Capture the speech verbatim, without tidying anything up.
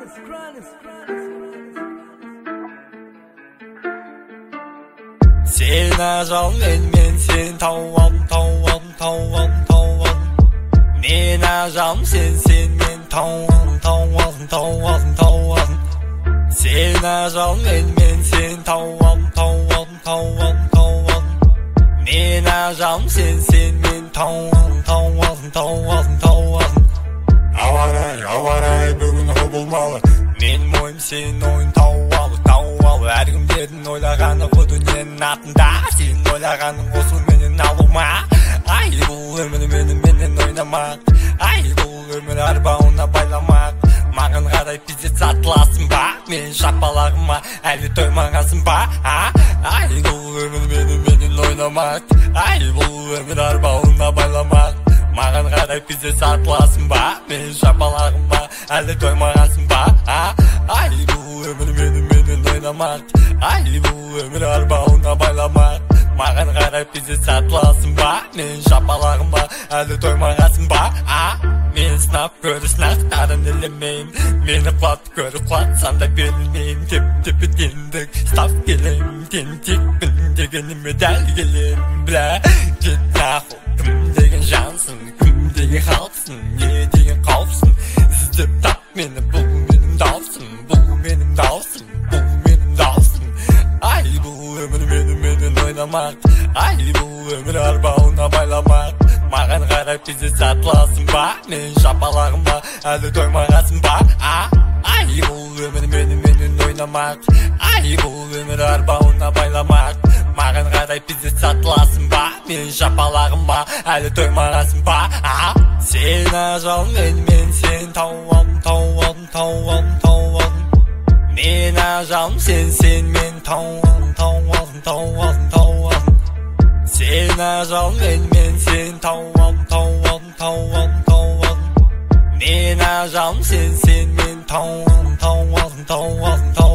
Seni aralmen men sen tavam tavam tavam tavam Men aram sen sen men tavam tavam tavam tavam Seni aralmen men sen tavam tavam tavam tavam Men aram sen sen men tavam tavam tavam tavam Avaray avaray bugün o bulmalı Men moyum senin oyun tavalı tavalı Her gün dedin oylағаны bu dünyanın altında Senin oylағаның olsun menin alıma Ay bu ömür benim menen oynamak Ay bu ömür arбауына байламақ Маған қарай пиздец атыласың ба Мен шапалағыма әлі тоймағасың ба Ay бұл ömür benim menen ойнамақ Ay бұл ömür арбауына байламақ Маған қарай пиздец атыласың ба Мен шапалағыма әлі тоймағасың ба Ay бұл ömür benim menen ойнамақ Ay бұл ömür арбауына байламақ Маған қарай пиздец атыласың ба Мен шапалағыма әлі тоймағасың ба Мен сынап көрі сынақтарын ілемейм Мені құлатып көрі құлатсам да берілмейм Теп-тепі тендік став келем Тен текпін дегеніме дәл келем Бля, кет нахуй Кім деген жансың, кім деген халқсың Не деген қауіпсің Іздеп тап мені, бұл менің даусым Бұл менің даусым, бұл менің даусым Ай, бұл өмір мені менен ойнамақ Ай, бұл өмір арбауына байламақ Маған қарай пиздец атыласың ба Мен шапалағыма әлі тоймағасың ба Ай, бұл өмір мені менен ойнамақ Ай, бұл өмір арбауына байламақ Маған қарай пиздец атыласың ба Мен шапалағыма әлі тоймағасың ба Сен ажал мен мен сен тауам тауам тауам тауам Мен ажалым сен сен мен тауам тауам тауам тауам Сен ажал мен мен сен тауам тауам тауам тауам Мен ажалым сен сен мен тауам тауам тауам тауам